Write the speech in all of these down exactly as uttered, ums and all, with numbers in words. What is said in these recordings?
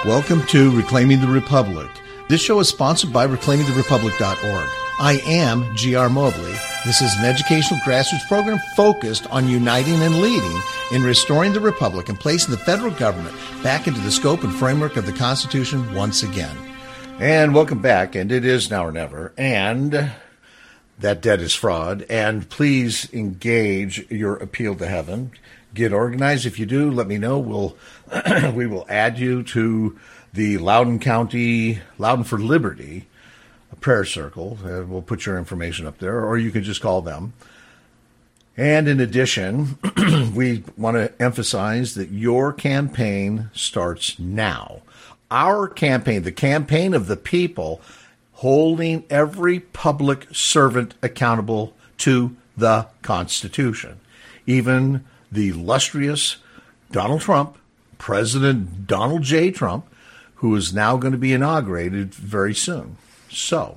Welcome to Reclaiming the Republic. This show is sponsored by reclaiming the republic dot org. I am G R. Mobley. This is an educational grassroots program focused on uniting and leading in restoring the republic and placing the federal government back into the scope and framework of the Constitution once again. And welcome back, and it is now or never, and that debt is fraud, and please engage your appeal to heaven. Get organized. If you do, let me know. We'll we will add you to the Loudoun County, Loudoun for Liberty prayer circle. Uh, we'll put your information up there, or you can just call them. And in addition, we want to emphasize that your campaign starts now. Our campaign, the campaign of the people, holding every public servant accountable to the Constitution. Even the illustrious Donald Trump, President Donald J. Trump, who is now going to be inaugurated very soon. So,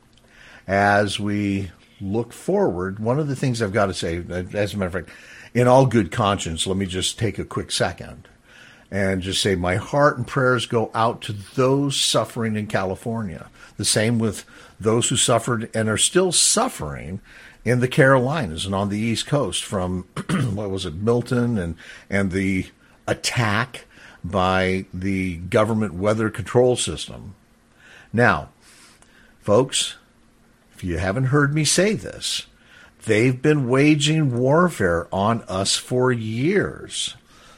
as we look forward, one of the things I've got to say, as a matter of fact, in all good conscience, let me just take a quick second and just say my heart and prayers go out to those suffering in California. The same with those who suffered and are still suffering in the Carolinas and on the East Coast from, what was it, Milton and, and the attack by the government weather control system. Now, folks, if you haven't heard me say this, they've been waging warfare on us for years.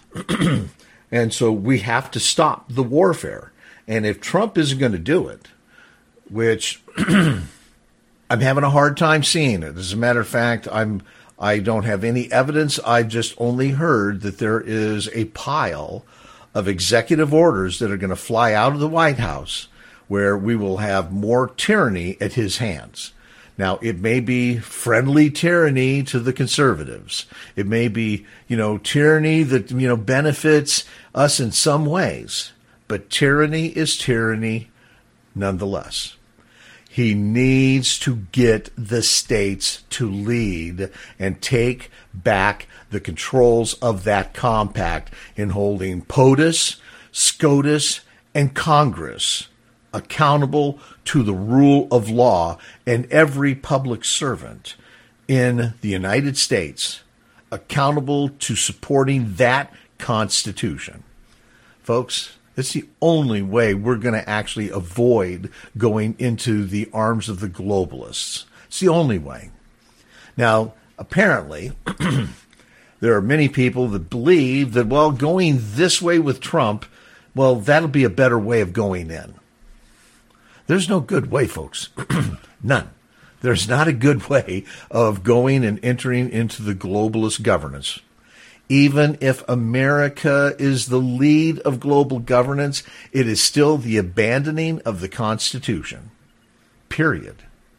And so we have to stop the warfare. And if Trump isn't going to do it, which I'm having a hard time seeing it. As a matter of fact, I'm I don't have any evidence. I've just only heard that there is a pile of executive orders that are going to fly out of the White House where we will have more tyranny at his hands. Now, it may be friendly tyranny to the conservatives. It may be, you know, tyranny that, you know, benefits us in some ways. But tyranny is tyranny nonetheless. He needs to get the states to lead and take back the controls of that compact in holding POTUS, SCOTUS, and Congress accountable to the rule of law, and every public servant in the United States accountable to supporting that Constitution. Folks, it's the only way we're going to actually avoid going into the arms of the globalists. It's the only way. Now, apparently, there are many people that believe that, well, going this way with Trump, well, that'll be a better way of going in. There's no good way, folks. None. There's not a good way of going and entering into the globalist governance. Even if America is the lead of global governance, it is still the abandoning of the Constitution. Period.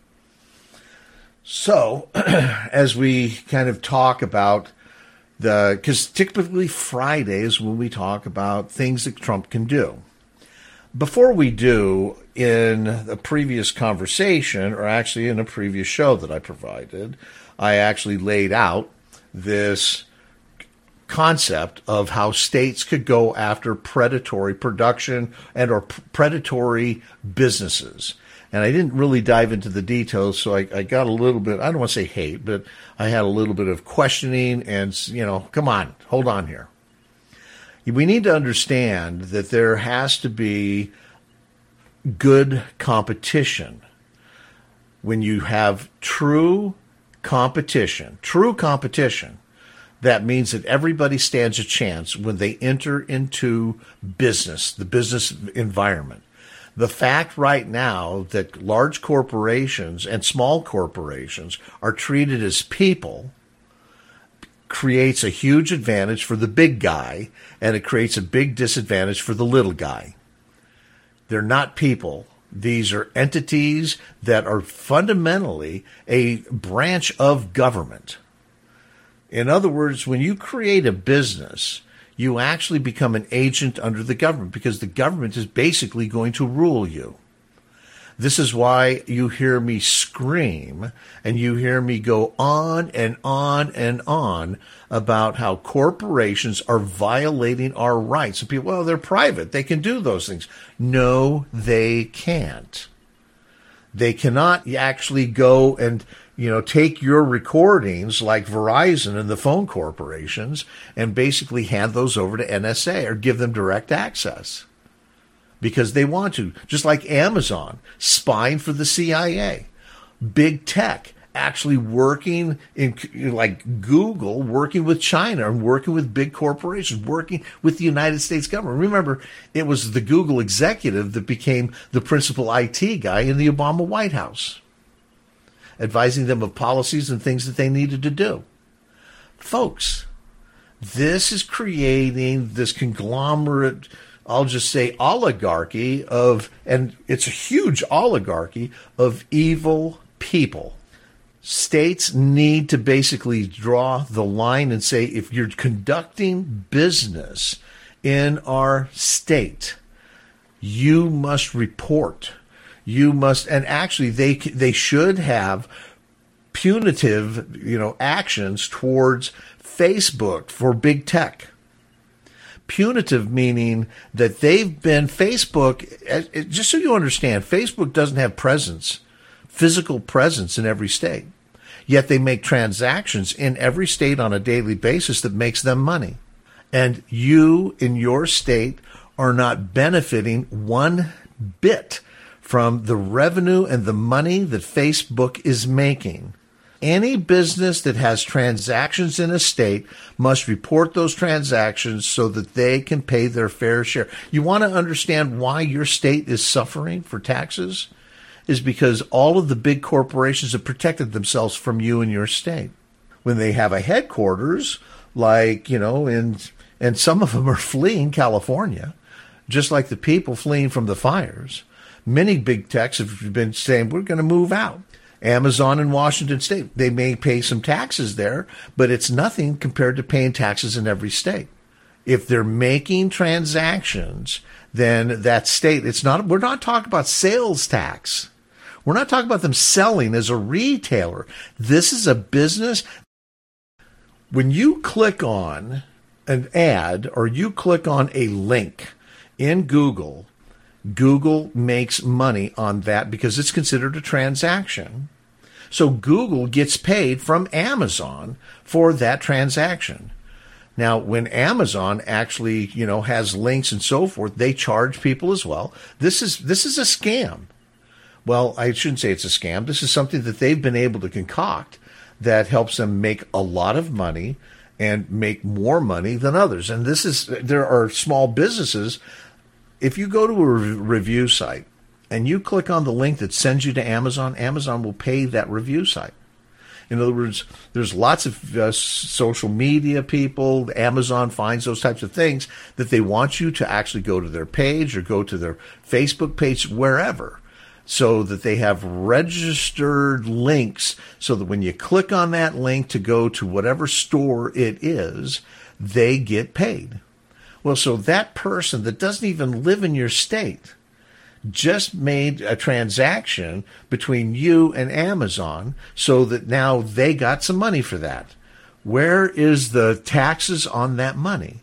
So, as we kind of talk about the, because typically Fridays when we talk about things that Trump can do. Before we do, in a previous conversation, or actually in a previous show that I provided, I actually laid out this concept of how states could go after predatory production and or predatory businesses. And I didn't really dive into the details, so I, I got a little bit, I don't want to say hate, but I had a little bit of questioning and, you know, come on, hold on here. We need to understand that there has to be good competition. When you have true competition, true competition, that means that everybody stands a chance when they enter into business, the business environment. The fact right now that large corporations and small corporations are treated as people creates a huge advantage for the big guy, and it creates a big disadvantage for the little guy. They're not people. These are entities that are fundamentally a branch of government. In other words, when you create a business, you actually become an agent under the government because the government is basically going to rule you. This is why you hear me scream and you hear me go on and on and on about how corporations are violating our rights. And people, well, they're private. They can do those things. No, they can't. They cannot actually go and, you know, take your recordings like Verizon and the phone corporations and basically hand those over to N S A or give them direct access because they want to. Just like Amazon spying for the C I A, big tech actually working in, like Google, working with China and working with big corporations, working with the United States government. Remember, it was the Google executive that became the principal I T guy in the Obama White House, advising them of policies and things that they needed to do. Folks, this is creating this conglomerate, I'll just say oligarchy of, and it's a huge oligarchy of evil people. States need to basically draw the line and say, if you're conducting business in our state, you must report. You must, and actually they they should have punitive, you know, actions towards Facebook for big tech. Punitive meaning that they've been, Facebook, just so you understand, Facebook doesn't have presence, physical presence in every state. Yet they make transactions in every state on a daily basis that makes them money. And you in your state are not benefiting one bit from the revenue and the money that Facebook is making. Any business that has transactions in a state must report those transactions so that they can pay their fair share. You want to understand why your state is suffering for taxes? Is because all of the big corporations have protected themselves from you and your state. When they have a headquarters, like, you know, in, and some of them are fleeing California, just like the people fleeing from the fires. Many big techs have been saying, we're going to move out. Amazon in Washington State, they may pay some taxes there, but it's nothing compared to paying taxes in every state. If they're making transactions, then that state, it's not, we're not talking about sales tax. We're not talking about them selling as a retailer. This is a business. When you click on an ad or you click on a link in Google, Google makes money on that because it's considered a transaction. So Google gets paid from Amazon for that transaction. Now, when Amazon actually, you know, has links and so forth, they charge people as well. This is this is a scam. Well, I shouldn't say it's a scam. This is something that they've been able to concoct that helps them make a lot of money and make more money than others. And this is, there are small businesses. If you go to a review site and you click on the link that sends you to Amazon, Amazon will pay that review site. In other words, there's lots of uh, social media people. Amazon finds those types of things that they want you to actually go to their page or go to their Facebook page, wherever, so that they have registered links so that when you click on that link to go to whatever store it is, they get paid. Well, so that person that doesn't even live in your state just made a transaction between you and Amazon so that now they got some money for that. Where is the taxes on that money?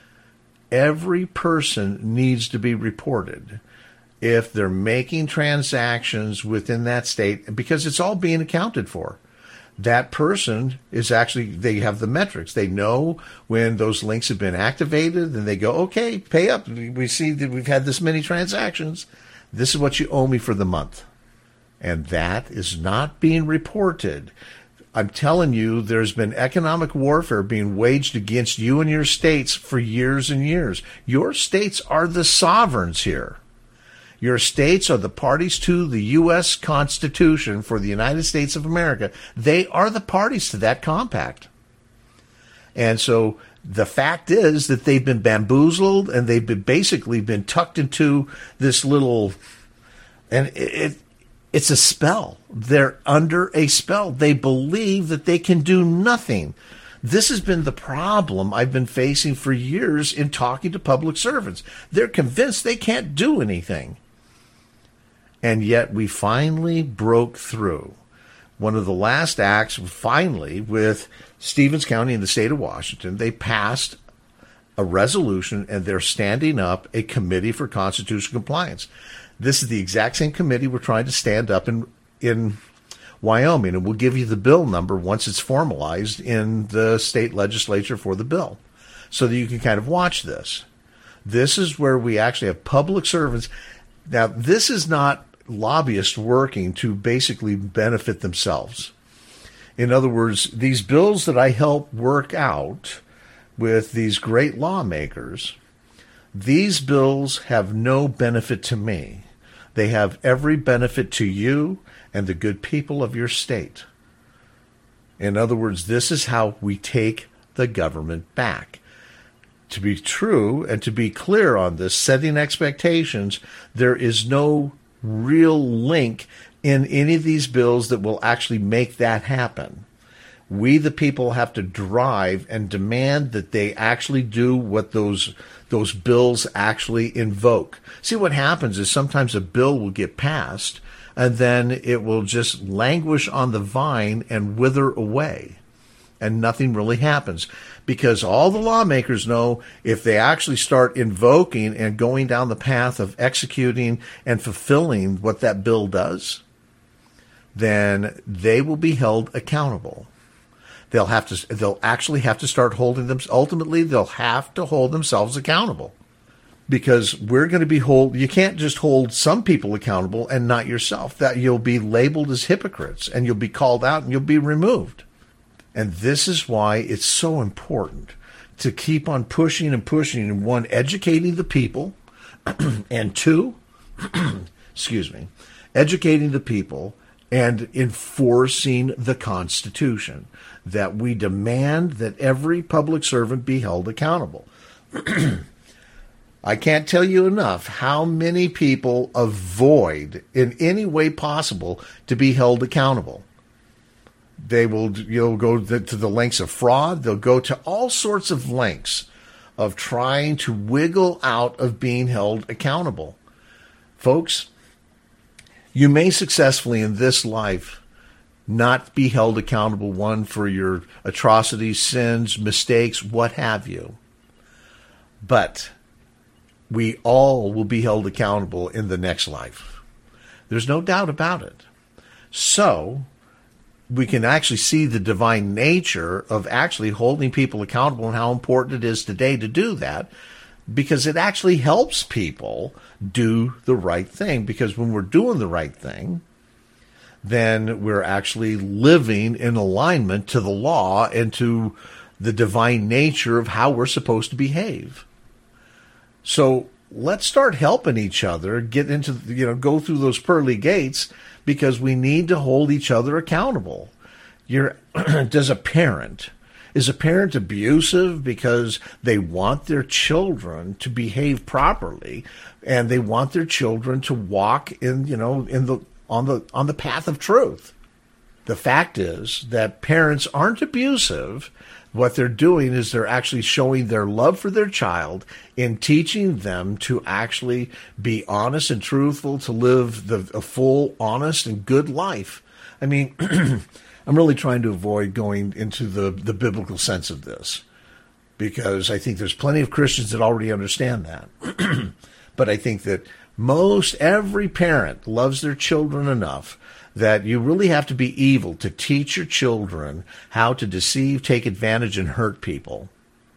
Every person needs to be reported if they're making transactions within that state, because it's all being accounted for. That person is actually, they have the metrics. They know when those links have been activated and they go, okay, pay up. We see that we've had this many transactions. This is what you owe me for the month. And that is not being reported. I'm telling you, there's been economic warfare being waged against you and your states for years and years. Your states are the sovereigns here. Your states are the parties to the U S Constitution for the United States of America. They are the parties to that compact. And so the fact is that they've been bamboozled and they've been basically been tucked into this little, and it, it it's a spell. They're under a spell. They believe that they can do nothing. This has been the problem I've been facing for years in talking to public servants. They're convinced they can't do anything. And yet we finally broke through. One of the last acts, finally, with Stevens County in the state of Washington, they passed a resolution, and they're standing up a committee for constitutional compliance. This is the exact same committee we're trying to stand up in in Wyoming, and we'll give you the bill number once it's formalized in the state legislature for the bill, so that you can kind of watch this. This is where we actually have public servants. Now, this is not lobbyists working to basically benefit themselves. In other words, these bills that I help work out with these great lawmakers, these bills have no benefit to me. They have every benefit to you and the good people of your state. In other words, this is how we take the government back. To be true and to be clear on this, setting expectations, there is no real link in any of these bills that will actually make that happen. We, the people, have to drive and demand that they actually do what those those bills actually invoke. See, what happens is sometimes a bill will get passed, and then it will just languish on the vine and wither away, and nothing really happens. Because all the lawmakers know if they actually start invoking and going down the path of executing and fulfilling what that bill does, then they will be held accountable. They'll have to, they'll actually have to start holding them. Ultimately, they'll have to hold themselves accountable, because we're going to be hold. You can't just hold some people accountable and not yourself. That you'll be labeled as hypocrites, and you'll be called out, and you'll be removed. And this is why it's so important to keep on pushing and pushing. And one, educating the people, and two, excuse me, educating the people and enforcing the Constitution, that we demand that every public servant be held accountable. I can't tell you enough how many people avoid in any way possible to be held accountable. They will, you'll go to the lengths of fraud. They'll go to all sorts of lengths of trying to wiggle out of being held accountable. Folks, you may successfully in this life not be held accountable, one, for your atrocities, sins, mistakes, what have you. But we all will be held accountable in the next life. There's no doubt about it. So we can actually see the divine nature of actually holding people accountable and how important it is today to do that, because it actually helps people do the right thing. Because when we're doing the right thing, then we're actually living in alignment to the law and to the divine nature of how we're supposed to behave. So let's start helping each other get into, you know, go through those pearly gates, because we need to hold each other accountable. You're, does a parent, is a parent abusive because they want their children to behave properly and they want their children to walk in, you know, in the, on the, on the path of truth? The fact is that parents aren't abusive. What they're doing is they're actually showing their love for their child in teaching them to actually be honest and truthful, to live the, a full, honest, and good life. I mean, I'm really trying to avoid going into the, the biblical sense of this, because I think there's plenty of Christians that already understand that. But I think that most every parent loves their children enough that you really have to be evil to teach your children how to deceive, take advantage, and hurt people.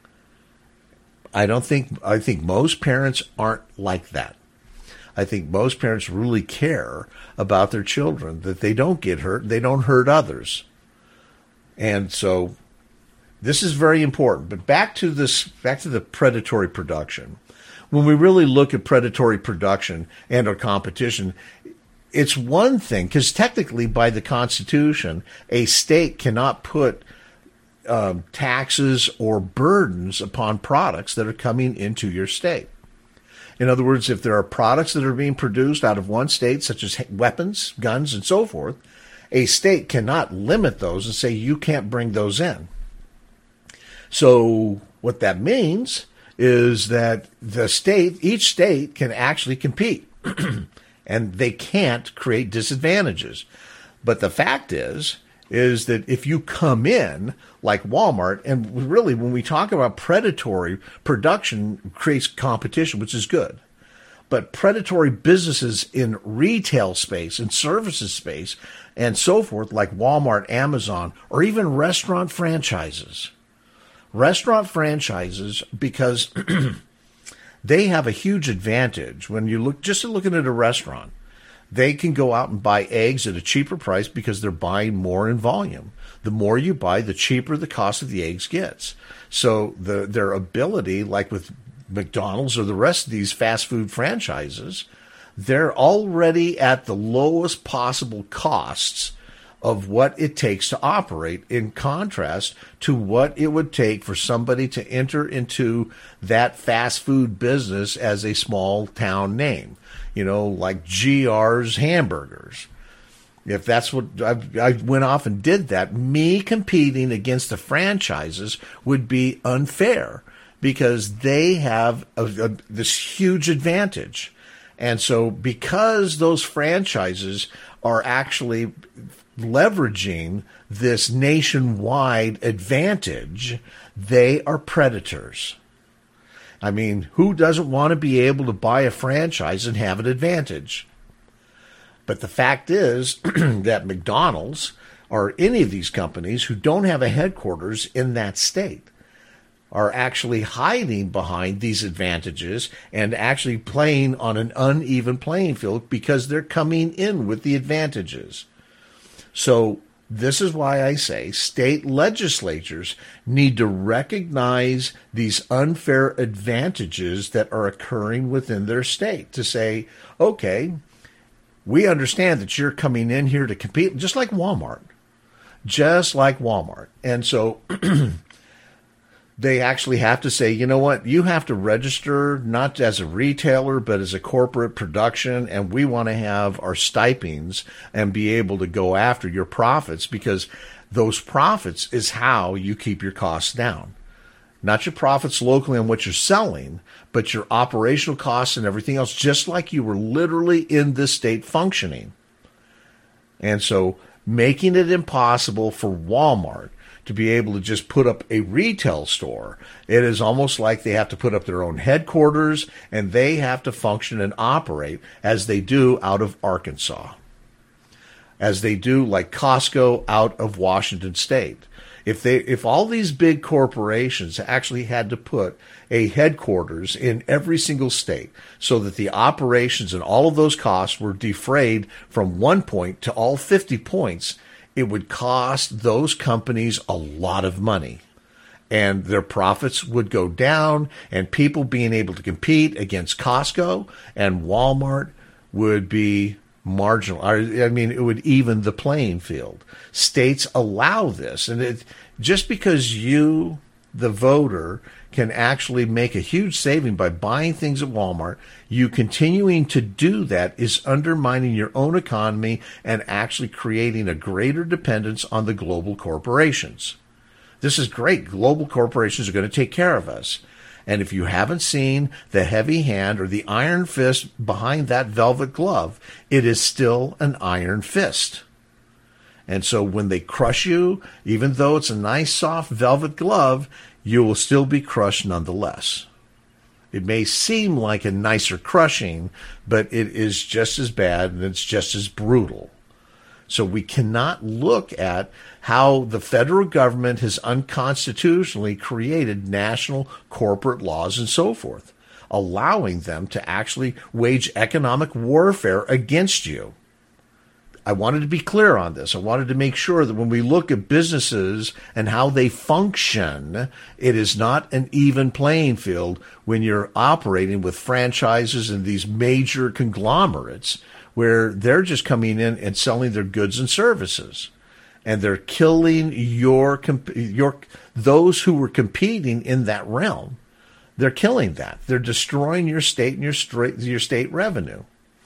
I don't think, I think most parents aren't like that. I think most parents really care about their children, that they don't get hurt, they don't hurt others. And so this is very important. But back to this, back to the predatory production. When we really look at predatory production and our competition, it's one thing, because technically by the Constitution, a state cannot put um, taxes or burdens upon products that are coming into your state. In other words, if there are products that are being produced out of one state, such as weapons, guns, and so forth, a state cannot limit those and say you can't bring those in. So what that means is that the state, each state can actually compete. and they can't create disadvantages. But the fact is, is that if you come in like Walmart, and really when we talk about predatory production creates competition, which is good. But predatory businesses in retail space, in services space, and so forth, like Walmart, Amazon, or even restaurant franchises. Restaurant franchises, because they have a huge advantage when you look, just looking at a restaurant. They can go out and buy eggs at a cheaper price because they're buying more in volume. The more you buy, the cheaper the cost of the eggs gets. So the, their ability, like with McDonald's or the rest of these fast food franchises, they're already at the lowest possible costs of what it takes to operate, in contrast to what it would take for somebody to enter into that fast food business as a small town name, you know, like G R's Hamburgers. If that's what I, I went off and did that, me competing against the franchises would be unfair because they have a, a, this huge advantage. And so because those franchises are actually leveraging this nationwide advantage, they are predators. I mean, who doesn't want to be able to buy a franchise and have an advantage? But the fact is that McDonald's or any of these companies who don't have a headquarters in that state are actually hiding behind these advantages and actually playing on an uneven playing field because they're coming in with the advantages. So this is why I say state legislatures need to recognize these unfair advantages that are occurring within their state to say, okay, we understand that you're coming in here to compete, just like Walmart, just like Walmart. And so they actually have to say, you know what, you have to register not as a retailer, but as a corporate production, and we want to have our stipends and be able to go after your profits because those profits is how you keep your costs down. Not your profits locally on what you're selling, but your operational costs and everything else, just like you were literally in this state functioning. And so making it impossible for Walmart to be able to just put up a retail store. It is almost like they have to put up their own headquarters and they have to function and operate as they do out of Arkansas, as they do like Costco out of Washington State. If they, if all these big corporations actually had to put a headquarters in every single state so that the operations and all of those costs were defrayed from one point to all fifty points, it would cost those companies a lot of money, and their profits would go down, and people being able to compete against Costco and Walmart would be marginal. I mean, it would even the playing field. States allow this, and it, just because you, the voter, can actually make a huge saving by buying things at Walmart, you continuing to do that is undermining your own economy and actually creating a greater dependence on the global corporations. This is great. Global corporations are going to take care of us. And if you haven't seen the heavy hand or the iron fist behind that velvet glove, it is still an iron fist. And so when they crush you, even though it's a nice soft velvet glove, you will still be crushed nonetheless. It may seem like a nicer crushing, but it is just as bad and it's just as brutal. So we cannot look at how the federal government has unconstitutionally created national corporate laws and so forth, allowing them to actually wage economic warfare against you. I wanted to be clear on this. I wanted to make sure that when we look at businesses and how they function, it is not an even playing field when you're operating with franchises and these major conglomerates where they're just coming in and selling their goods and services. And they're killing your, your those who were competing in that realm. They're killing that. They're destroying your state and your state, your state revenue.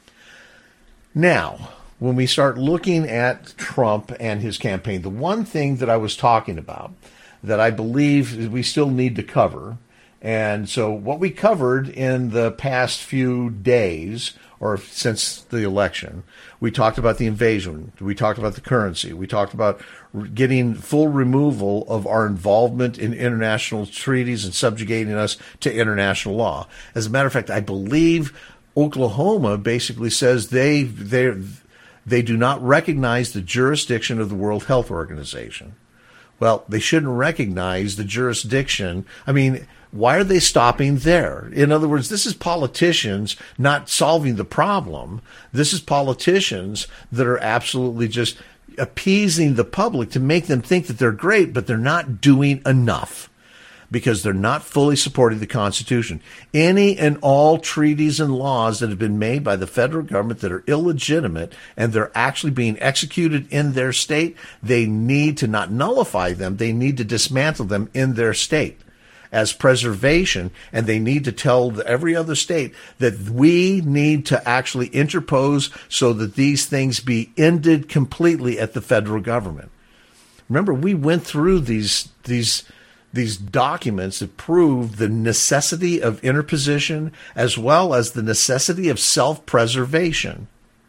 Now, when we start looking at Trump and his campaign, the one thing that I was talking about that I believe we still need to cover, and so what we covered in the past few days or since the election. We talked about the invasion. We talked about the currency. We talked about getting full removal of our involvement in international treaties and subjugating us to international law. As a matter of fact, I believe Oklahoma basically says they they they do not recognize the jurisdiction of the World Health Organization. Well, they shouldn't recognize the jurisdiction. I mean, why are they stopping there? In other words, this is politicians not solving the problem. This is politicians that are absolutely just appeasing the public to make them think that they're great, but they're not doing enough because they're not fully supporting the Constitution. Any and all treaties and laws that have been made by the federal government that are illegitimate and they're actually being executed in their state, they need to not nullify them. They need to dismantle them in their state as preservation, and they need to tell every other state that we need to actually interpose so that these things be ended completely at the federal government. Remember, we went through these these these documents that prove the necessity of interposition as well as the necessity of self-preservation.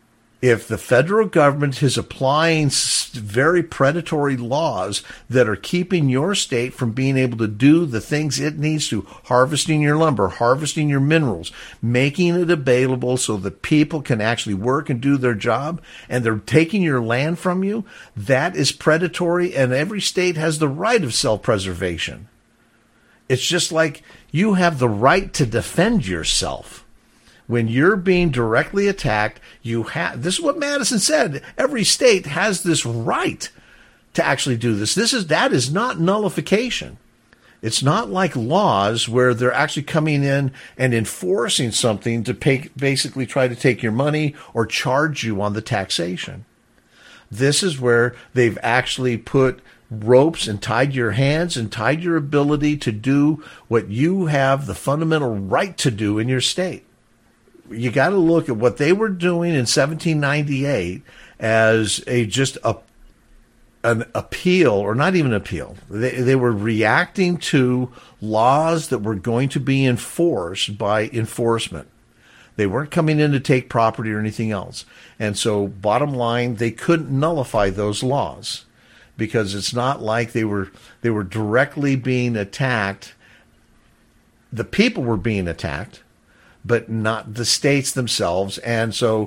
If the federal government is applying very predatory laws that are keeping your state from being able to do the things it needs to, harvesting your lumber, harvesting your minerals, making it available so that people can actually work and do their job, and they're taking your land from you, that is predatory, and every state has the right of self-preservation. It's just like you have the right to defend yourself. When you're being directly attacked, you have, this is what Madison said, every state has this right to actually do this. This is, that is not nullification. It's not like laws where they're actually coming in and enforcing something to pay, basically try to take your money or charge you on the taxation. This is where they've actually put ropes and tied your hands and tied your ability to do what you have the fundamental right to do in your state. You got to look at what they were doing in seventeen ninety-eight as a just a an appeal, or not even appeal. They they were reacting to laws that were going to be enforced by enforcement. They weren't coming in to take property or anything else. And so, bottom line, they couldn't nullify those laws because it's not like they were they were directly being attacked. The people were being attacked, but not the states themselves. And so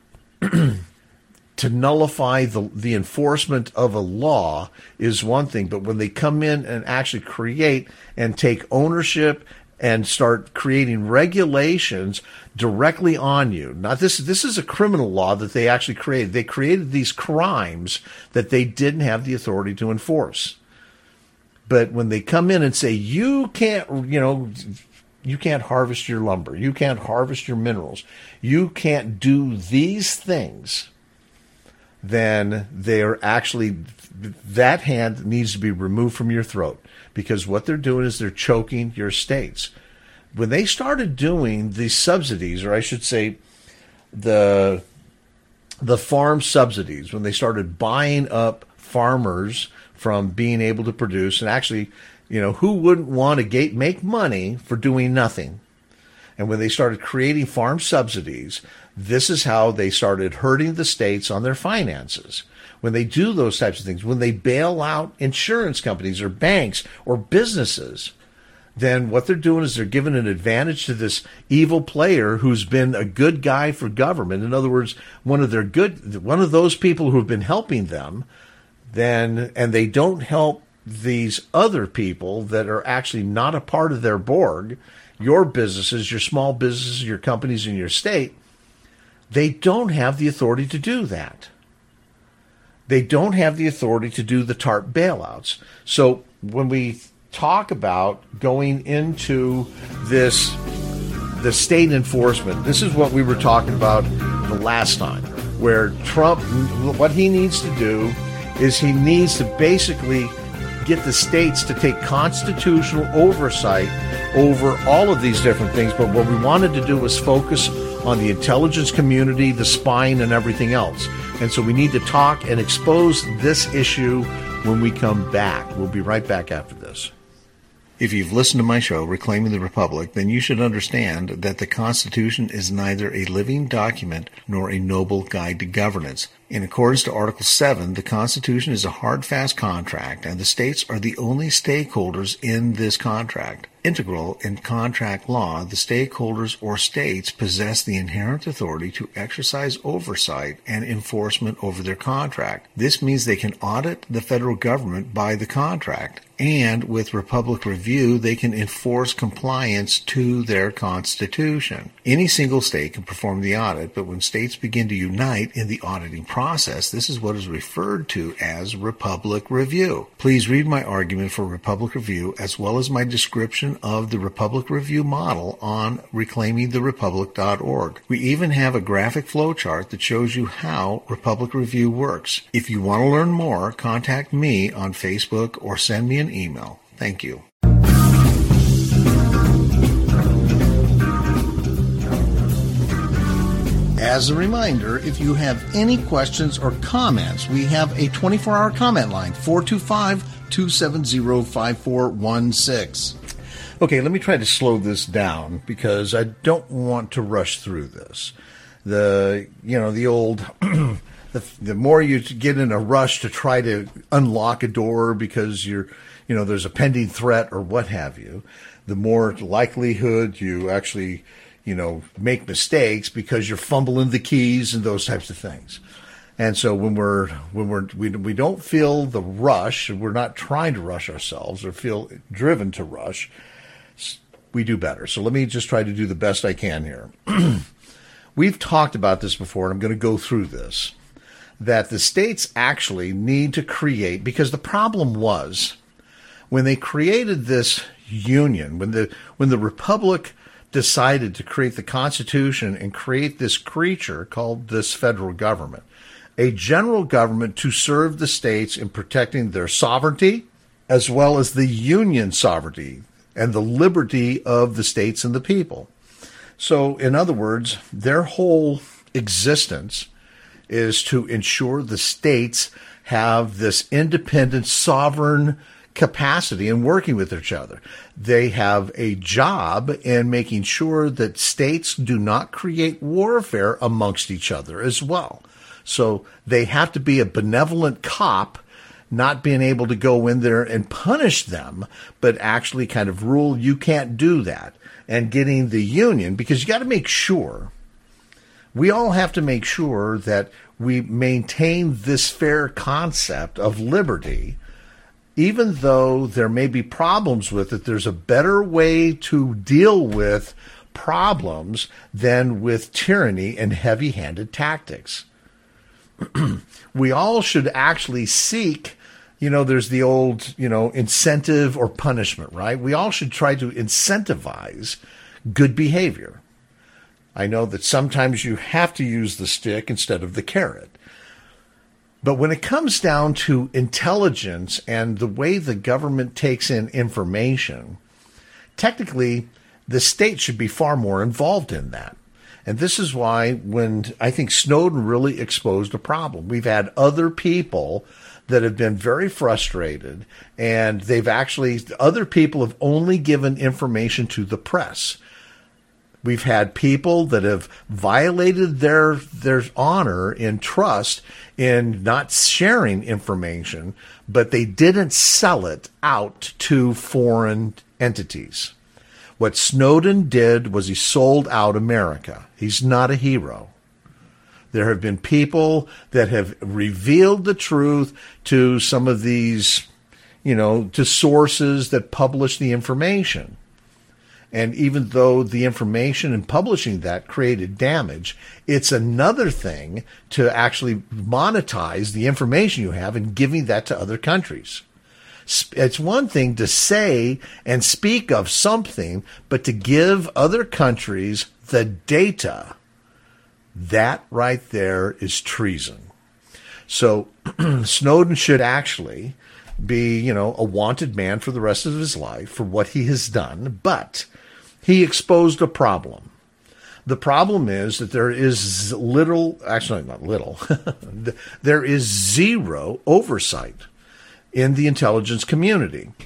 to nullify the, the enforcement of a law is one thing, but when they come in and actually create and take ownership and start creating regulations directly on you. Now, this, this is a criminal law that they actually created. They created these crimes that they didn't have the authority to enforce. But when they come in and say, you can't, you know, you can't harvest your lumber, you can't harvest your minerals, you can't do these things, then they're actually, that hand needs to be removed from your throat, because what they're doing is they're choking your states. When they started doing these subsidies, or I should say the the farm subsidies, when they started buying up farmers from being able to produce, and actually, you know, who wouldn't want to make money for doing nothing? And when they started creating farm subsidies, this is how they started hurting the states on their finances. When they do those types of things, when they bail out insurance companies or banks or businesses, then what they're doing is they're giving an advantage to this evil player who's been a good guy for government. In other words, one of their good, one of those people who have been helping them, then, and they don't help these other people that are actually not a part of their Borg, your businesses, your small businesses, your companies in your state, they don't have the authority to do that. They don't have the authority to do the TARP bailouts. So when we talk about going into this, the state enforcement, this is what we were talking about the last time, where Trump, what he needs to do is he needs to basically get the states to take constitutional oversight over all of these different things. But what we wanted to do was focus on the intelligence community, the spying, and everything else. And so we need to talk and expose this issue when we come back. We'll be right back after this. If you've listened to my show, Reclaiming the Republic, then you should understand that the Constitution is neither a living document nor a noble guide to governance. In accordance to Article seven, the Constitution is a hard, fast contract, and the states are the only stakeholders in this contract. Integral in contract law, the stakeholders or states possess the inherent authority to exercise oversight and enforcement over their contract. This means they can audit the federal government by the contract, and with Republic Review, they can enforce compliance to their Constitution. Any single state can perform the audit, but when states begin to unite in the auditing process, this is what is referred to as Republic Review. Please read my argument for Republic Review as well as my description of the Republic Review model on reclaiming the republic dot org. We even have a graphic flowchart that shows you how Republic Review works. If you want to learn more, contact me on Facebook or send me an email. Thank you. As a reminder, if you have any questions or comments, we have a twenty-four hour comment line, four two five, two seven zero, five four one six. Okay, let me try to slow this down because I don't want to rush through this. The, you know, the old, the, the more you get in a rush to try to unlock a door because you're, you know, there's a pending threat or what have you, the more likelihood you actually, you know, make mistakes because you're fumbling the keys and those types of things. And so when we're, when we're, we, we don't feel the rush, we're not trying to rush ourselves or feel driven to rush, we do better. So let me just try to do the best I can here. We've talked about this before, and I'm going to go through this, that the states actually need to create, because the problem was when they created this union, when the, when the Republic decided to create the Constitution and create this creature called this federal government, a general government to serve the states in protecting their sovereignty as well as the union sovereignty and the liberty of the states and the people. So, in other words, their whole existence is to ensure the states have this independent, sovereign capacity in working with each other. They have a job in making sure that states do not create warfare amongst each other as well. So they have to be a benevolent cop, not being able to go in there and punish them, but actually kind of rule, you can't do that. And getting the union, because you got to make sure, we all have to make sure that we maintain this fair concept of liberty. Even though there may be problems with it, there's a better way to deal with problems than with tyranny and heavy-handed tactics. We all should actually seek, you know, there's the old, you know, incentive or punishment, right? We all should try to incentivize good behavior. I know that sometimes you have to use the stick instead of the carrot. But when it comes down to intelligence and the way the government takes in information, technically, the state should be far more involved in that. And this is why when I think Snowden really exposed a problem. We've had other people that have been very frustrated, and they've actually, other people have only given information to the press. We've had people that have violated their their honor and trust in not sharing information, but they didn't sell it out to foreign entities. What Snowden did was he sold out America. He's not a hero. There have been people that have revealed the truth to some of these, you know, to sources that publish the information. And even though the information and publishing that created damage, it's another thing to actually monetize the information you have and giving that to other countries. It's one thing to say and speak of something, but to give other countries the data, that right there is treason. So Snowden should actually be, you know, a wanted man for the rest of his life for what he has done, but he exposed a problem. The problem is that there is little, actually not little, there is zero oversight in the intelligence community.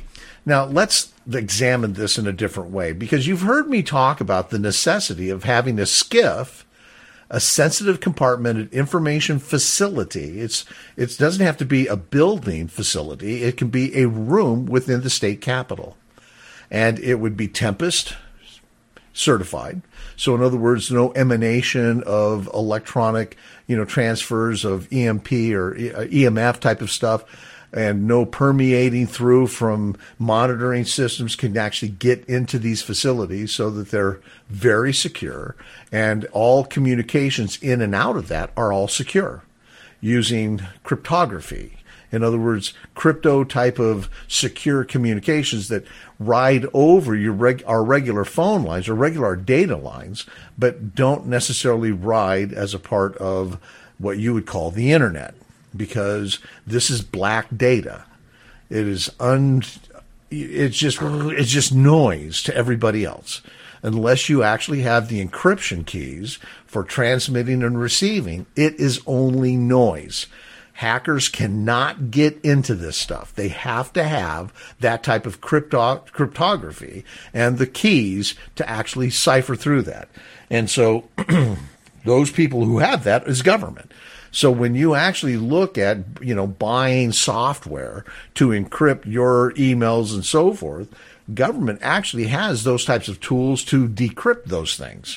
Now, let's examine this in a different way, because you've heard me talk about the necessity of having a SCIF, a sensitive compartmented information facility. It's it doesn't have to be a building facility. It can be a room within the state capitol. And it would be Tempest certified. So in other words, no emanation of electronic, you know, transfers of E M P or E M F type of stuff, and no permeating through from monitoring systems can actually get into these facilities, so that they're very secure, and all communications in and out of that are all secure using cryptography. In other words, crypto type of secure communications that ride over your reg- our regular phone lines or regular data lines, but don't necessarily ride as a part of what you would call the internet, because this is black data. It is un. It's just it's just noise to everybody else, unless you actually have the encryption keys for transmitting and receiving. It is only noise. Hackers cannot get into this stuff. They have to have that type of crypto- cryptography and the keys to actually cipher through that. And so those people who have that is government. So when you actually look at, you know, buying software to encrypt your emails and so forth, government actually has those types of tools to decrypt those things.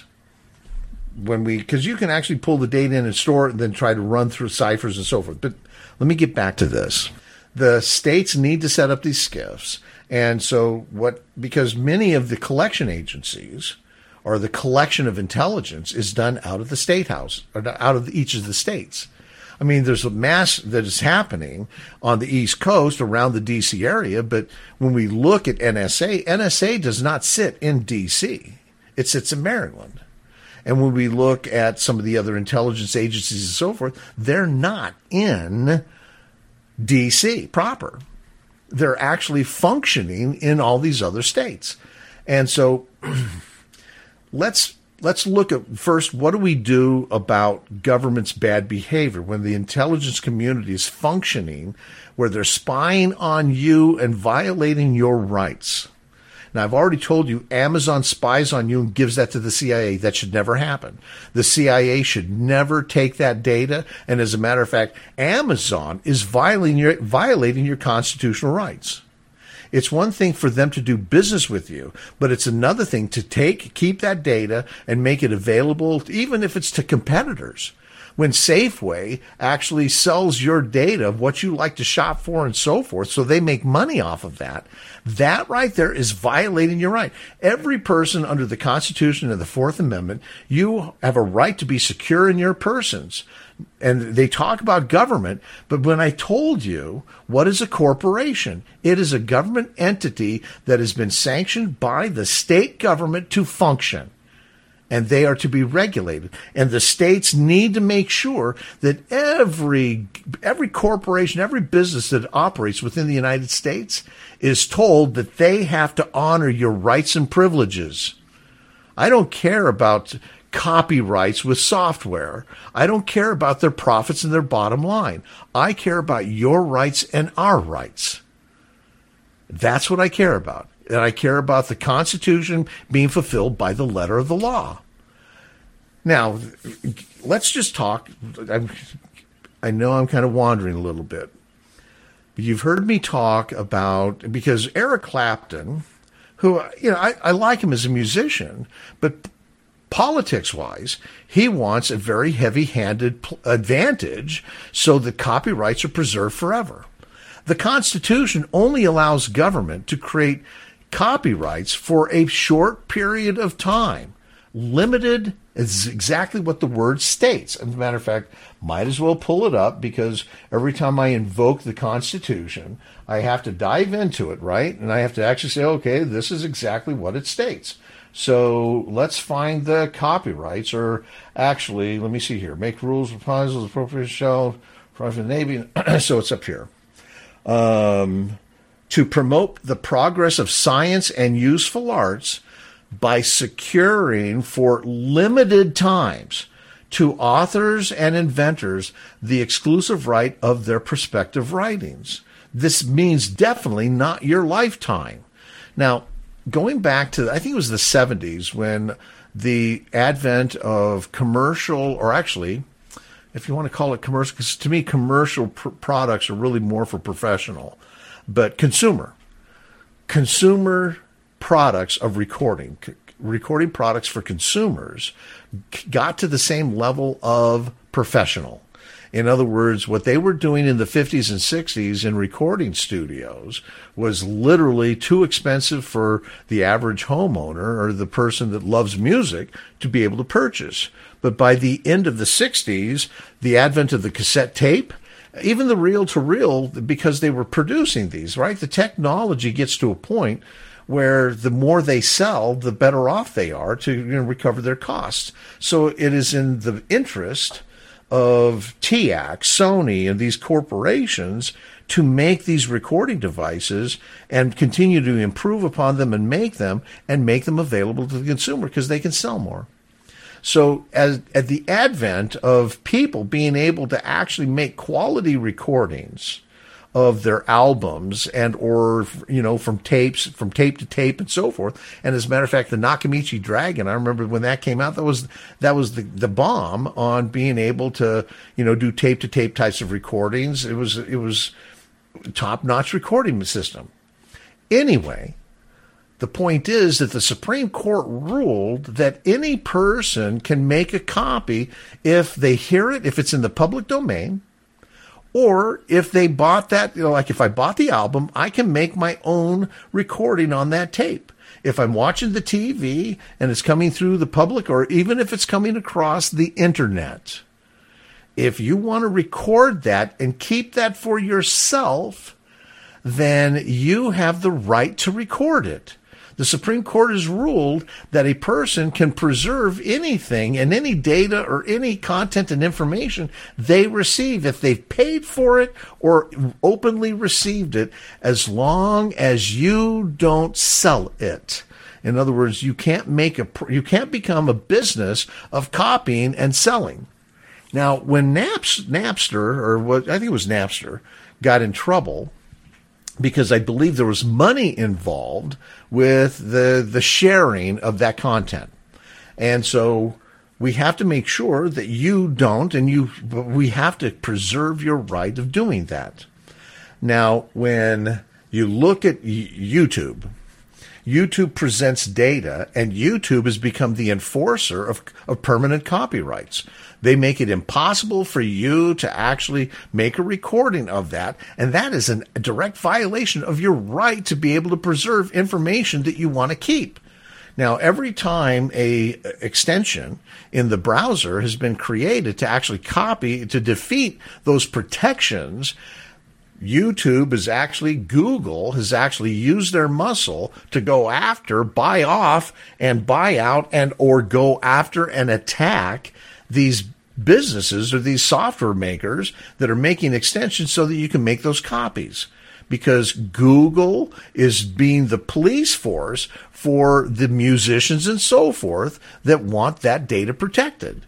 When we, because you can actually pull the data in and store it and then try to run through ciphers and so forth. But let me get back to this. The states need to set up these SCIFs. And so what, because many of the collection agencies or the collection of intelligence is done out of the state house or out of each of the states. I mean, there's a mass that is happening on the East Coast around the D C area. But when we look at N S A, N S A does not sit in D C. It sits in Maryland. And when we look at some of the other intelligence agencies and so forth, they're not in D C proper. They're actually functioning in all these other states. And so let's let's look at first, what do we do about government's bad behavior when the intelligence community is functioning where they're spying on you and violating your rights? Now, I've already told you Amazon spies on you and gives that to the C I A. That should never happen. The C I A should never take that data. And as a matter of fact, Amazon is violating your, violating your constitutional rights. It's one thing for them to do business with you, but it's another thing to take, keep that data and make it available, even if it's to competitors. When Safeway actually sells your data of what you like to shop for and so forth, so they make money off of that, that right there is violating your right. Every person under the Constitution and the Fourth Amendment, you have a right to be secure in your persons. And they talk about government, but when I told you, what is a corporation? It is a government entity that has been sanctioned by the state government to function. And they are to be regulated. And the states need to make sure that every every corporation, every business that operates within the United States is told that they have to honor your rights and privileges. I don't care about copyrights with software. I don't care about their profits and their bottom line. I care about your rights and our rights. That's what I care about. And I care about the Constitution being fulfilled by the letter of the law. Now, let's just talk. I'm, I know I'm kind of wandering a little bit. But you've heard me talk about, because Eric Clapton, who, you know, I, I like him as a musician, but politics-wise, he wants a very heavy-handed pl- advantage so that copyrights are preserved forever. The Constitution only allows government to create copyrights for a short period of time. Limited is exactly what the word states. As a matter of fact, might as well pull it up, because every time I invoke the Constitution, I have to dive into it, right? And I have to actually say, okay, this is exactly what it states. So let's find the copyrights, or actually, let me see here. Make rules, proposals, appropriate shall, private Navy. So it's up here. Um, to promote the progress of science and useful arts by securing for limited times to authors and inventors the exclusive right of their prospective writings. This means definitely not your lifetime. Now, going back to, I think it was the seventies when the advent of commercial, or actually, if you want to call it commercial, because to me, commercial pr- products are really more for professional, but consumer, consumer products of recording, c- recording products for consumers got to the same level of professional. In other words, what they were doing in the fifties and sixties in recording studios was literally too expensive for the average homeowner or the person that loves music to be able to purchase. But by the end of the sixties, the advent of the cassette tape, even the reel-to-reel, because they were producing these, right? The technology gets to a point where the more they sell, the better off they are to, you know, recover their costs. So it is in the interest of T A C, Sony, and these corporations to make these recording devices and continue to improve upon them and make them and make them available to the consumer because they can sell more. So as at the advent of people being able to actually make quality recordings of their albums and or, you know, from tapes, from tape to tape and so forth. And as a matter of fact, the Nakamichi Dragon, I remember when that came out, that was, that was the, the bomb on being able to, you know, do tape to tape types of recordings. It was, it was top notch recording system. Anyway, the point is that the Supreme Court ruled that any person can make a copy if they hear it, if it's in the public domain, or if they bought that, you know, like if I bought the album, I can make my own recording on that tape. If I'm watching the T V and it's coming through the public, or even if it's coming across the internet, if you want to record that and keep that for yourself, then you have the right to record it. The Supreme Court has ruled that a person can preserve anything and any data or any content and information they receive if they've paid for it or openly received it, as long as you don't sell it. In other words, you can't make a, you can't become a business of copying and selling. Now, when Naps, Napster, or what I think it was Napster, got in trouble, because I believe there was money involved with the the sharing of that content. And so we have to make sure that you don't, and you we have to preserve your right of doing that. Now, when you look at YouTube, YouTube presents data, and YouTube has become the enforcer of, of permanent copyrights. They make it impossible for you to actually make a recording of that, and that is an, a direct violation of your right to be able to preserve information that you want to keep. Now, every time a extension in the browser has been created to actually copy, to defeat those protections, YouTube is actually, Google has actually used their muscle to go after, buy off, and buy out, and or go after and attack these businesses or these software makers that are making extensions so that you can make those copies. Because Google is being the police force for the musicians and so forth that want that data protected.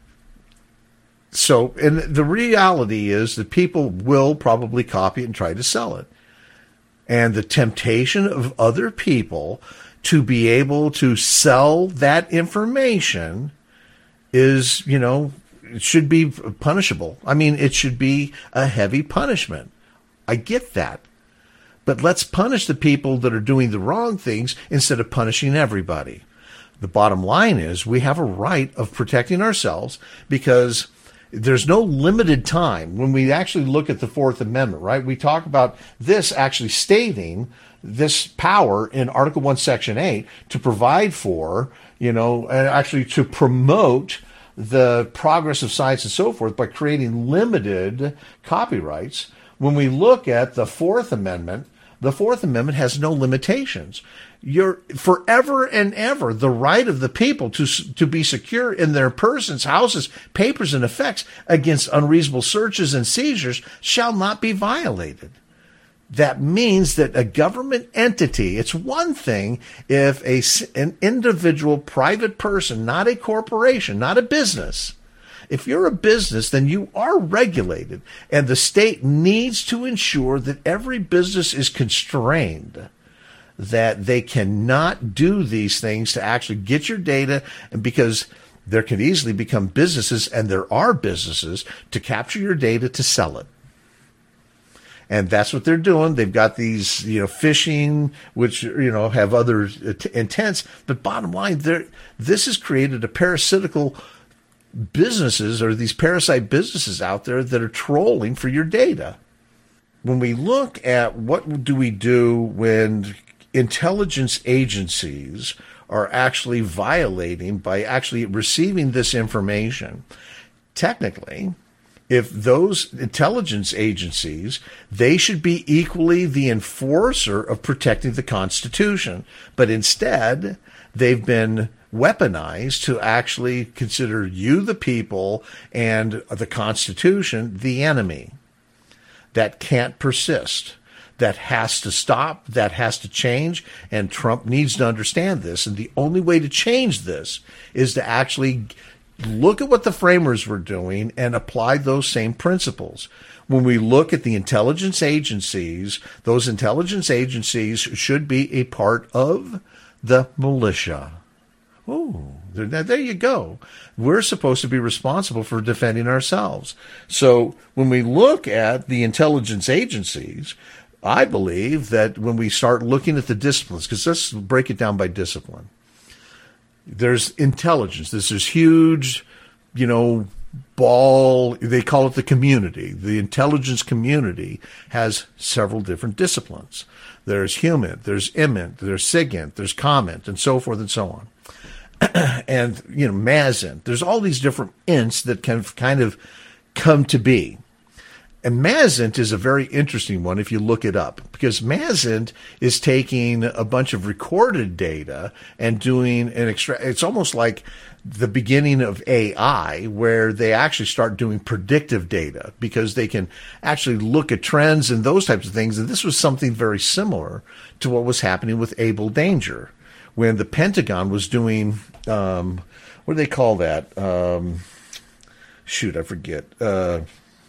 So, and the reality is that people will probably copy it and try to sell it. And the temptation of other people to be able to sell that information is, you know, it should be punishable. I mean, it should be a heavy punishment. I get that. But let's punish the people that are doing the wrong things instead of punishing everybody. The bottom line is we have a right of protecting ourselves, because there's no limited time when we actually look at the Fourth Amendment, right? We talk about this actually stating this power in Article one, Section eight to provide for, you know, and actually to promote the progress of science and so forth by creating limited copyrights. When we look at the Fourth Amendment, the Fourth Amendment has no limitations. You're forever and ever the right of the people to to be secure in their persons, houses, papers, and effects against unreasonable searches and seizures shall not be violated. That means that a government entity, it's one thing if a, an individual private person, not a corporation, not a business. If you're a business, then you are regulated, and the state needs to ensure that every business is constrained that they cannot do these things to actually get your data, and because there can easily become businesses, and there are businesses, to capture your data to sell it. And that's what they're doing. They've got these, you know, phishing, which, you know, have other intents. But bottom line, this has created a parasitical businesses, or these parasite businesses out there that are trolling for your data. When we look at what do we do when intelligence agencies are actually violating by actually receiving this information, technically, if those intelligence agencies, they should be equally the enforcer of protecting the Constitution. But instead, they've been weaponized to actually consider you, the people, and the Constitution, the enemy. That can't persist. That has to stop. That has to change. And Trump needs to understand this. And the only way to change this is to actually look at what the framers were doing and apply those same principles. When we look at the intelligence agencies, those intelligence agencies should be a part of the militia. Oh, there, there you go. We're supposed to be responsible for defending ourselves. So when we look at the intelligence agencies, I believe that when we start looking at the disciplines, because let's break it down by discipline. There's intelligence. There's this huge, you know, ball. They call it the community. The intelligence community has several different disciplines. There's human, there's imint, there's SIGINT, there's comment, and so forth and so on. And, you know, MASINT. There's all these different ints that can kind of come to be. And MASINT is a very interesting one if you look it up, because MASINT is taking a bunch of recorded data and doing an extra. It's almost like the beginning of A I, where they actually start doing predictive data because they can actually look at trends and those types of things. And this was something very similar to what was happening with Able Danger, when the Pentagon was doing, um, what do they call that? Um, shoot, I forget. Uh,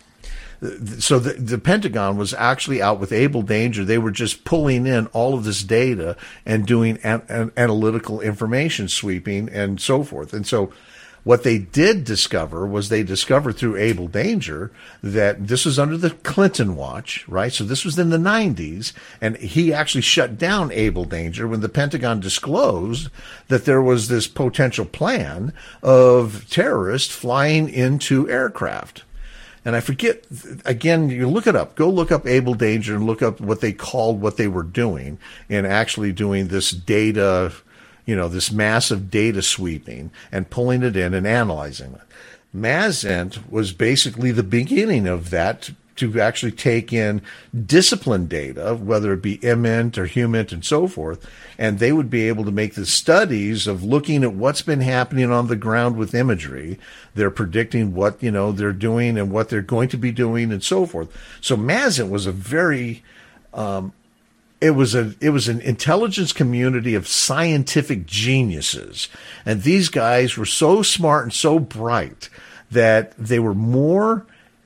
So the, the Pentagon was actually out with Able Danger. They were just pulling in all of this data and doing an, an analytical information sweeping and so forth. And so what they did discover was they discovered through Able Danger that this was under the Clinton watch, right? So this was in the nineties, and he actually shut down Able Danger when the Pentagon disclosed that there was this potential plan of terrorists flying into aircraft. And I forget, again, you look it up. Go look up Able Danger and look up what they called what they were doing in actually doing this data, you know, this massive data sweeping and pulling it in and analyzing it. MASINT was basically the beginning of that, to actually take in discipline data, whether it be imint or humint and so forth, and they would be able to make the studies of looking at what's been happening on the ground with imagery. They're predicting what, you know, they're doing and what they're going to be doing and so forth. So MASINT was a very, um, it was a, it was an intelligence community of scientific geniuses. And these guys were so smart and so bright that they were more,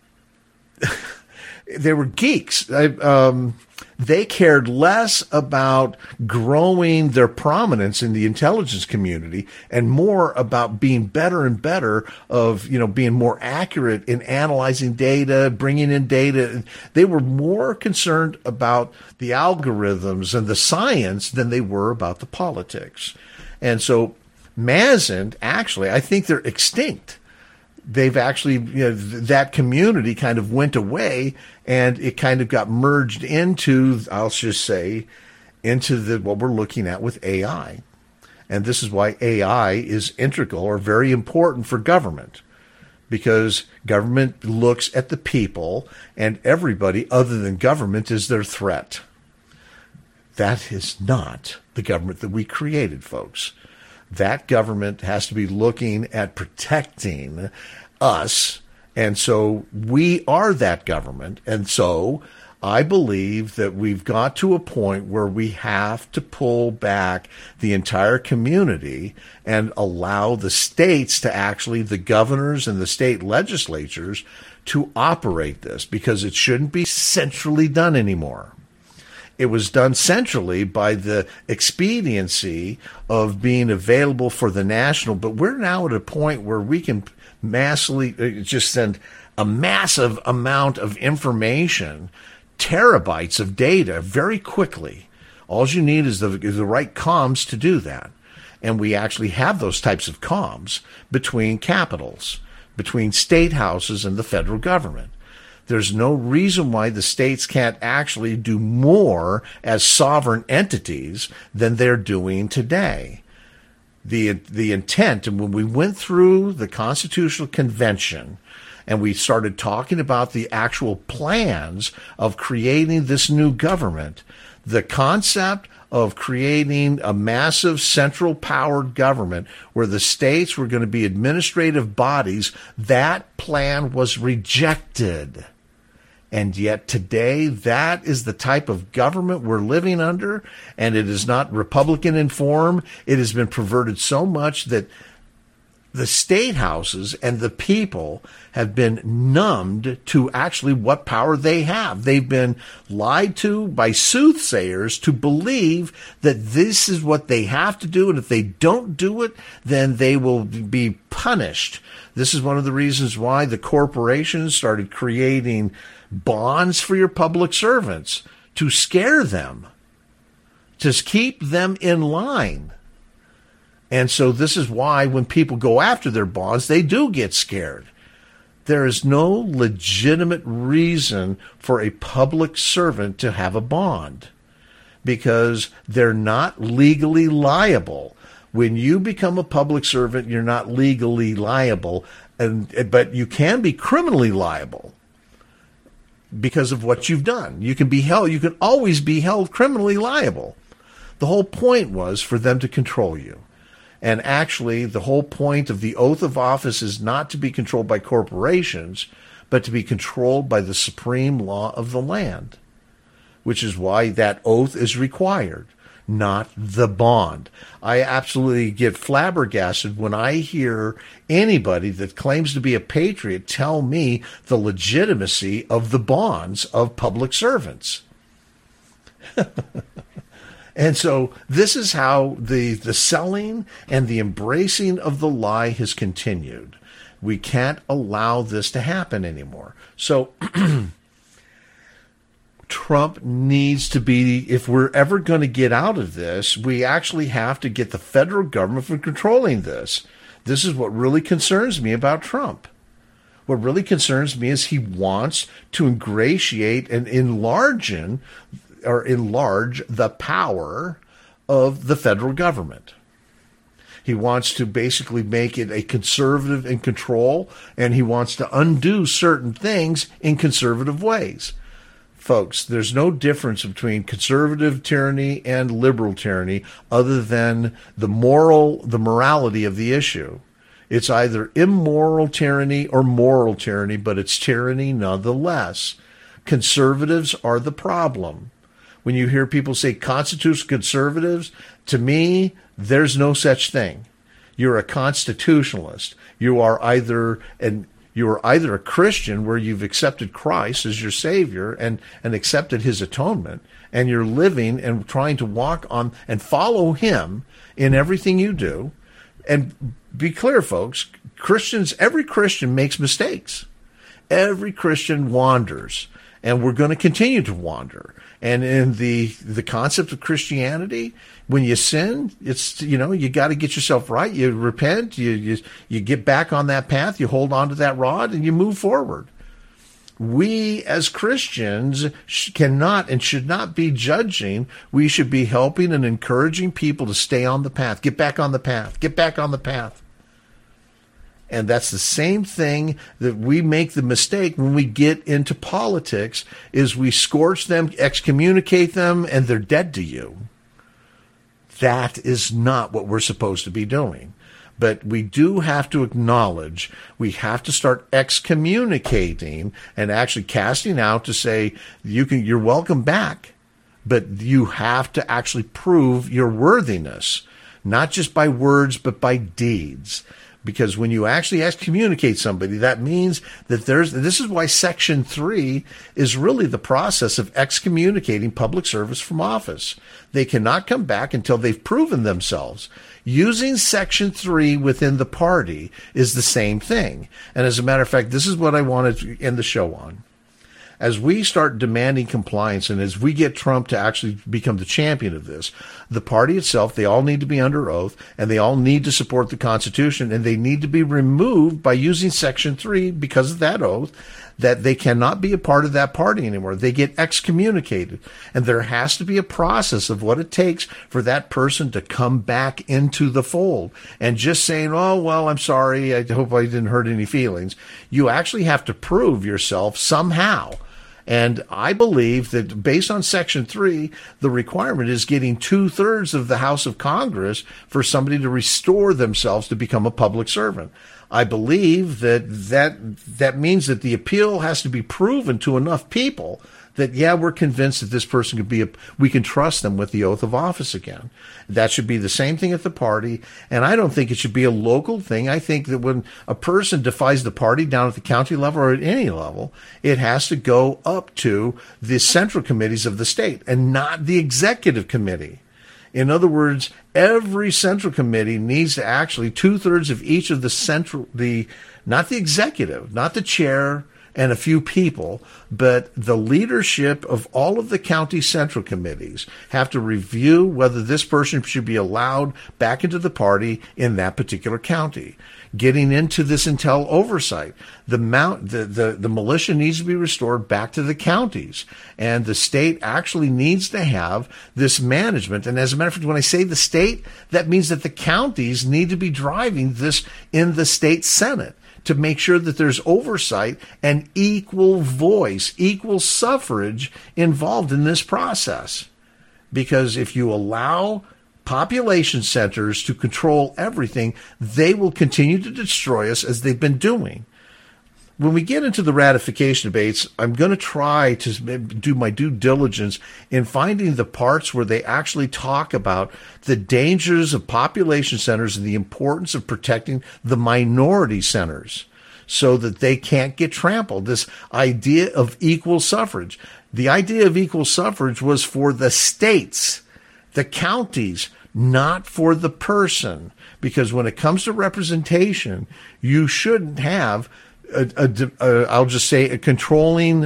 they were geeks. I, um, they cared less about growing their prominence in the intelligence community and more about being better and better of, you know, being more accurate in analyzing data, bringing in data. They were more concerned about the algorithms and the science than they were about the politics. And so MASINT, actually, I think they're extinct. They've actually, you know, that community kind of went away, and it kind of got merged into, I'll just say, into the what we're looking at with A I. And this is why A I is integral or very important for government, because government looks at the people, and everybody other than government is their threat. That is not the government that we created, folks. That government has to be looking at protecting us. And so we are that government. And so I believe that we've got to a point where we have to pull back the entire community and allow the states to actually, the governors and the state legislatures, to operate this, because it shouldn't be centrally done anymore. It was done centrally by the expediency of being available for the national. But we're now at a point where we can massively just send a massive amount of information, terabytes of data, very quickly. All you need is the, is the right comms to do that. And we actually have those types of comms between capitals, between state houses and the federal government. There's no reason why the states can't actually do more as sovereign entities than they're doing today. The, the intent, and when we went through the Constitutional Convention and we started talking about the actual plans of creating this new government, the concept of creating a massive central powered government where the states were going to be administrative bodies, that plan was rejected. And yet today, that is the type of government we're living under, and it is not Republican in form. It has been perverted so much that the state houses and the people have been numbed to actually what power they have. They've been lied to by soothsayers to believe that this is what they have to do, and if they don't do it, then they will be punished. This is one of the reasons why the corporations started creating bonds for your public servants to scare them, to keep them in line. And so this is why when people go after their bonds, they do get scared. There is no legitimate reason for a public servant to have a bond because they're not legally liable. When you become a public servant, you're not legally liable, and but you can be criminally liable because of what you've done. You can be held, you can always be held criminally liable. The whole point was for them to control you. And actually, the whole point of the oath of office is not to be controlled by corporations, but to be controlled by the supreme law of the land, which is why that oath is required, not the bond. I absolutely get flabbergasted when I hear anybody that claims to be a patriot tell me the legitimacy of the bonds of public servants. And so this is how the, the selling and the embracing of the lie has continued. We can't allow this to happen anymore. So Trump needs to be, if we're ever going to get out of this, we actually have to get the federal government from controlling this. This is what really concerns me about Trump. What really concerns me is he wants to ingratiate and enlarge in or enlarge the power of the federal government. He wants to basically make it a conservative in control, and he wants to undo certain things in conservative ways. Folks, there's no difference between conservative tyranny and liberal tyranny other than the moral, the morality of the issue. It's either immoral tyranny or moral tyranny, but it's tyranny nonetheless. Conservatives are the problem. When you hear people say constitutional conservatives, to me, there's no such thing. You're a constitutionalist. You are either an you are either a Christian where you've accepted Christ as your Savior and, and accepted his atonement, and you're living and trying to walk on and follow him in everything you do. And be clear, folks, Christians, every Christian makes mistakes. Every Christian wanders, and we're going to continue to wander. And in the the concept of Christianity, when you sin, it's, you know, you got to get yourself right. You repent, you, you you get back on that path, you hold on to that rod, and you move forward. We as Christians cannot and should not be judging. We should be helping and encouraging people to stay on the path, get back on the path, get back on the path. And that's the same thing that we make the mistake when we get into politics, is we scorch them, excommunicate them, and they're dead to you. That is not what we're supposed to be doing. But we do have to acknowledge, we have to start excommunicating and actually casting out to say, you can, you're welcome back, but you have to actually prove your worthiness, not just by words, but by deeds. Because when you actually excommunicate somebody, that means that there's, this is why Section three is really the process of excommunicating public service from office. They cannot come back until they've proven themselves. Using Section three within the party is the same thing. And as a matter of fact, this is what I wanted to end the show on. As we start demanding compliance and as we get Trump to actually become the champion of this, the party itself, they all need to be under oath and they all need to support the Constitution, and they need to be removed by using Section three because of that oath, that they cannot be a part of that party anymore. They get excommunicated. And there has to be a process of what it takes for that person to come back into the fold. And just saying, oh, well, I'm sorry, I hope I didn't hurt any feelings. You actually have to prove yourself somehow. And I believe that based on Section three, the requirement is getting two-thirds of the House of Congress for somebody to restore themselves to become a public servant. I believe that that, that means that the appeal has to be proven to enough people that, yeah, we're convinced that this person could be, a, we can trust them with the oath of office again. That should be the same thing at the party. And I don't think it should be a local thing. I think that when a person defies the party down at the county level or at any level, it has to go up to the central committees of the state and not the executive committee. In other words, every central committee needs to actually two-thirds of each of the central, the, not the executive, not the chair, and a few people, but the leadership of all of the county central committees have to review whether this person should be allowed back into the party in that particular county. Getting into this intel oversight, the mount, the, the, the militia needs to be restored back to the counties, and the state actually needs to have this management. And as a matter of fact, when I say the state, that means that the counties need to be driving this in the state Senate, to make sure that there's oversight and equal voice, equal suffrage involved in this process. Because if you allow population centers to control everything, they will continue to destroy us as they've been doing. When we get into the ratification debates, I'm going to try to do my due diligence in finding the parts where they actually talk about the dangers of population centers and the importance of protecting the minority centers so that they can't get trampled. This idea of equal suffrage. The idea of equal suffrage was for the states, the counties, not for the person. Because when it comes to representation, you shouldn't have A, a, a, I'll just say a controlling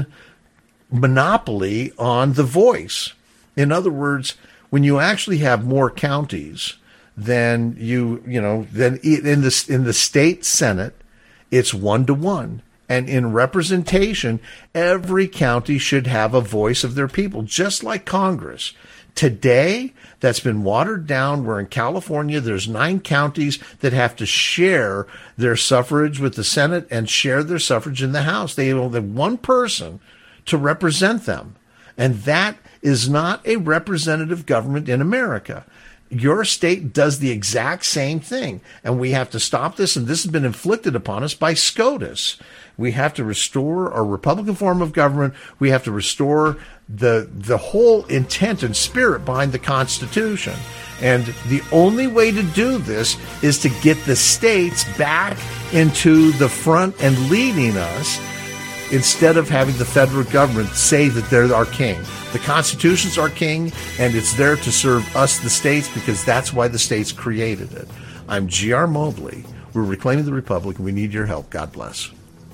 monopoly on the voice. In other words, when you actually have more counties than you, you know, than in the in the state Senate, it's one to one. And in representation, every county should have a voice of their people, just like Congress. Today, that's been watered down, where in California, there's nine counties that have to share their suffrage with the Senate and share their suffrage in the House. They only have one person to represent them. And that is not a representative government in America. Your state does the exact same thing. And we have to stop this. And this has been inflicted upon us by SCOTUS. We have to restore our Republican form of government. We have to restore the the whole intent and spirit behind the Constitution. And the only way to do this is to get the states back into the front and leading us, instead of having the federal government say that they're our king. The Constitution's our king, and it's there to serve us, the states, because that's why the states created it. I'm G R Mobley. We're Reclaiming the Republic, and we need your help. God bless.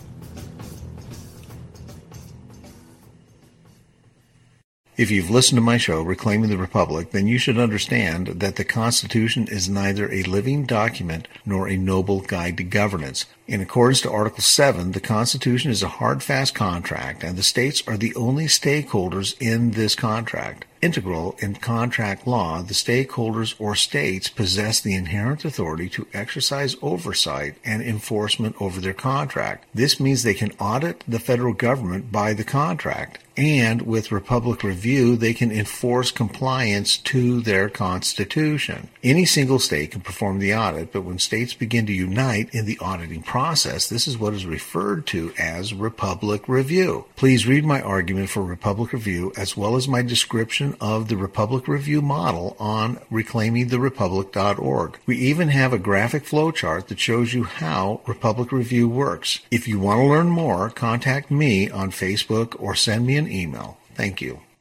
If you've listened to my show, Reclaiming the Republic, then you should understand that the Constitution is neither a living document nor a noble guide to governance. In accordance to Article seven, the Constitution is a hard, fast contract, and the states are the only stakeholders in this contract. Integral in contract law, the stakeholders or states possess the inherent authority to exercise oversight and enforcement over their contract. This means they can audit the federal government by the contract, and with Republic Review, they can enforce compliance to their Constitution. Any single state can perform the audit, but when states begin to unite in the auditing process, this is what is referred to as Republic Review. Please read my argument for Republic Review as well as my description version of the Republic Review model on reclaiming the republic dot org. We even have a graphic flowchart that shows you how Republic Review works. If you want to learn more, contact me on Facebook or send me an email. Thank you.